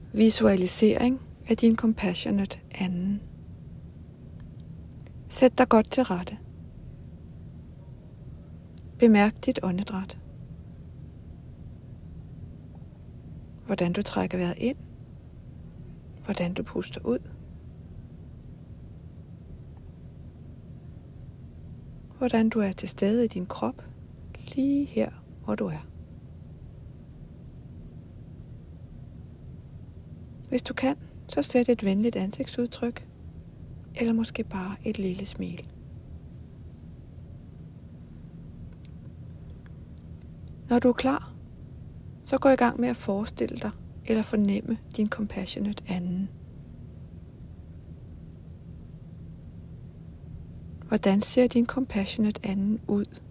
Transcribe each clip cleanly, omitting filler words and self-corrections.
visualisering af din compassionate anden. Sæt dig godt til rette. Bemærk dit åndedræt. Hvordan du trækker vejret ind. Hvordan du puster ud. Hvordan du er til stede i din krop, lige her, hvor du er. Hvis du kan, så sæt et venligt ansigtsudtryk, eller måske bare et lille smil. Når du er klar, så gå i gang med at forestille dig eller fornemme din compassionate anden. Hvordan ser din compassionate anden ud?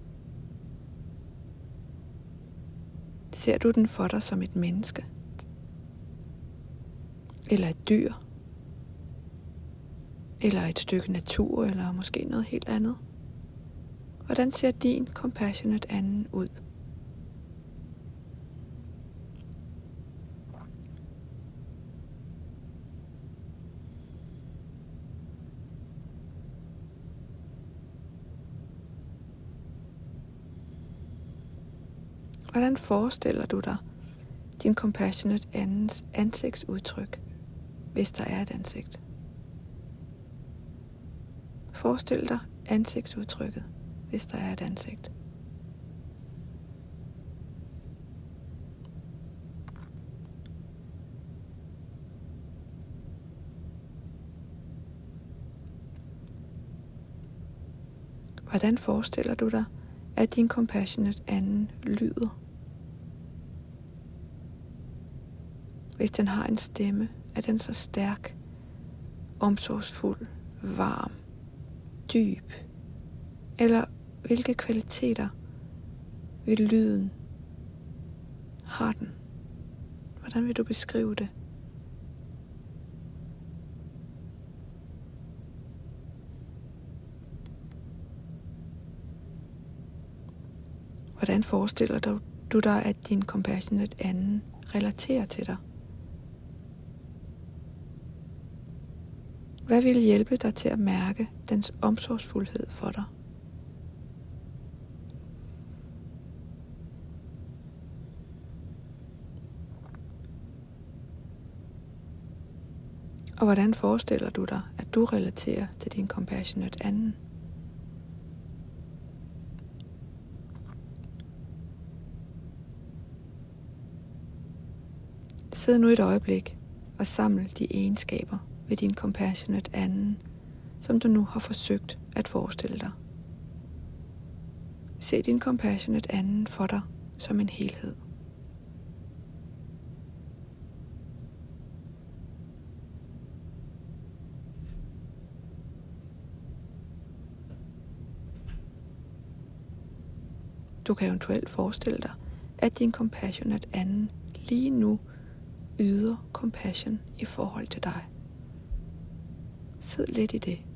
Ser du den for dig som et menneske? Eller et dyr? Eller et stykke natur, eller måske noget helt andet? Hvordan ser din compassionate anden ud? Hvordan forestiller du dig din compassionate andens ansigtsudtryk, hvis der er et ansigt? Forestil dig ansigtsudtrykket, hvis der er et ansigt. Hvordan forestiller du dig, at din compassionate anden lyder? Hvis den har en stemme, er den så stærk, omsorgsfuld, varm, dyb? Eller hvilke kvaliteter ved lyden har den? Hvordan vil du beskrive det? Hvordan forestiller du dig, at din compassionate anden relaterer til dig? Hvad vil hjælpe dig til at mærke dens omsorgsfuldhed for dig? Og hvordan forestiller du dig, at du relaterer til din compassionate anden? Sid nu et øjeblik og samle de egenskaber ved din compassionate anden, som du nu har forsøgt at forestille dig. Se din compassionate anden for dig som en helhed. Du kan eventuelt forestille dig, at din compassionate anden lige nu yder compassion i forhold til dig. Sid lidt i det.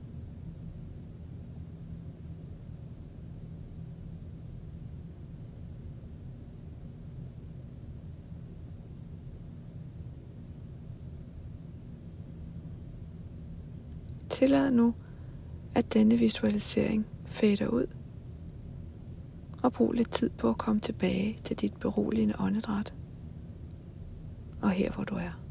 Tillad nu, at denne visualisering fader ud, og brug lidt tid på at komme tilbage til dit beroligende åndedræt, og her hvor du er.